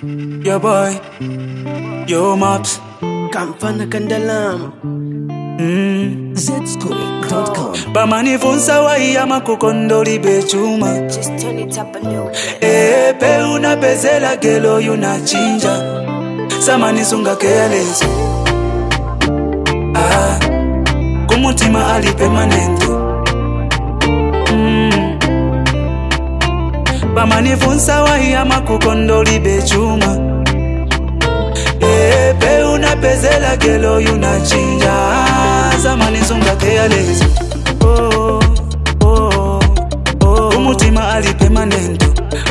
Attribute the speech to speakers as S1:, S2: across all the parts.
S1: Yo boy, yo maps.
S2: Kampana Kandalam. Zscoop.com.
S1: Bamani funsa wa iya kukondoli bechuma.
S3: Just turn it up a little bit.
S1: Pe una bezela gelo yunachinja. Samani sunga careless. Kumutima ali permanent. Bamani funsa wa iya kukondoli bechuma. Pe una bezela gelo yunachinja. Samani sunga careless. Kumutima ali permanent.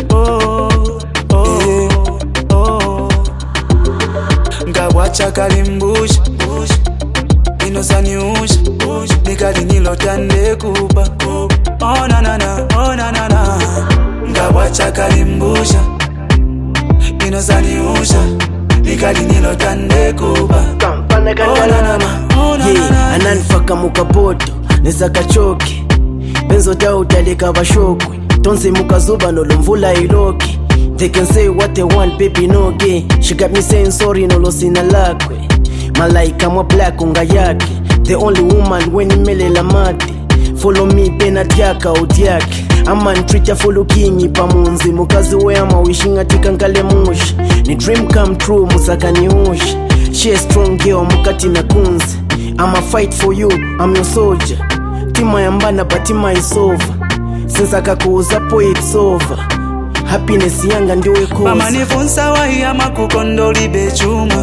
S1: Ngawacha kalimbush inosani ush nikali nilotande kuba. Oh na na na, oh na na na. Ngawacha kalimbusha inosani usha nikali nilotande kuba.
S2: Kampana Kandalam. Ananifaka mukapoto nesaka choke benzo dao taleka bashokwe tonse mukazuba nolomvula iloki. They can say what they want, baby, no gay. She got me saying sorry, no loss in a lakwe. Malaika mwa black unga yake. The only woman when imele la mate. Follow me pena tiaka utiake. Aman treat follow kingi pamunzi. Mukazi we ama wishinga tika nkale mushi. Ni dream come true musaka ni ushi. She a strong girl mukati na kunzi. I'ma fight for you, I'm your soldier. Tima yambana but tima is over. Since akakuuza po it's over. Happiness yanga ndiwe kosa.
S1: Mama nifunsa wa iya kukondoli bechuma.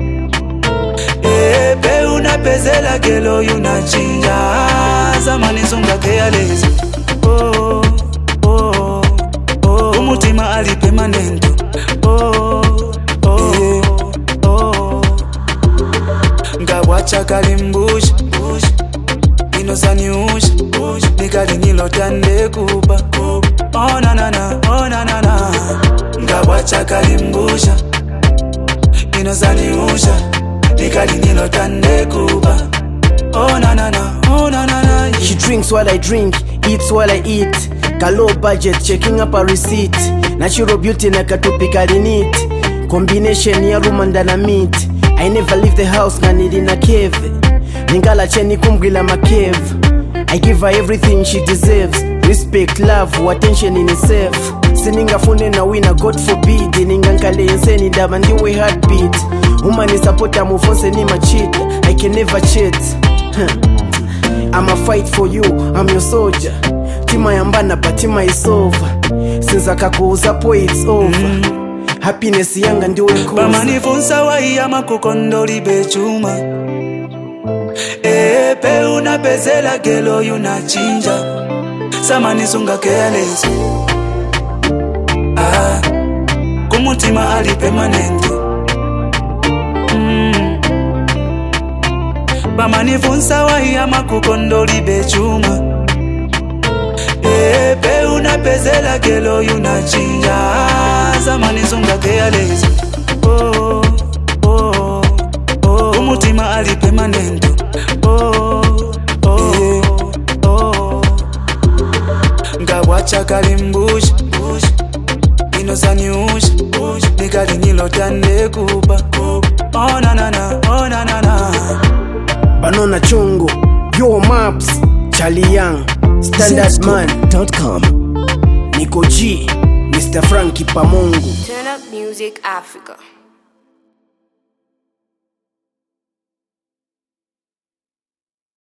S1: Pe una bezela gelo yunachinja. Zamani sunga careless. Umutima ali permanent. Ngawacha kalimbush inosani ush nikali nilotande kuba. Oh na na na, oh na na na. Ngawacha kalimbusha inosani usha nikali nilotande kuba. Oh na na na, oh na na na.
S2: She drinks while I drink, eats while I eat. Low budget, checking up a receipt. Natural beauty na katupika linit. Combination ya rumanda na meat. I never leave the house na nili na cave. Ningala cheni kumgila makeve. I give her everything she deserves. Respect, love, attention in itself. Sininga fune na wina, God forbid. Ningankale inseni daba ndiwe heartbeat. Umani supporta mufonse ni machita. I can never cheat. I'ma fight for you, I'm your soldier. Tima yambana but tima is over. Since akakuuza po it's over. Happiness yanga ndiwe kosa.
S1: Bamani funsa wa iya kukondoli bechuma. Pe una bezela gelo yunachinja. Samani sunga careless. Kumutima ali permanent. Bamani funsa wa iya kukondoli bechuma. Pe una bezela gelo yunachinja. Samani sunga careless. Kumutima ali permanent. Ngawacha kalimbush inosani ush nikali nilotande kuba. Oh na na na, oh na na na.
S2: Banona chungu, yo maps, Charlie Young, Standard Man. Nico G, Mr. Frankie Pamungu.
S3: Turn up music Africa.